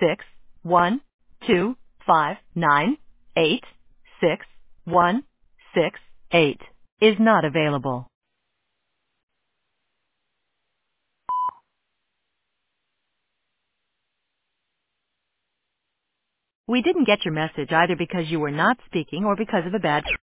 61259866168 is not available. We didn't get your message either because you were not speaking or because of a bad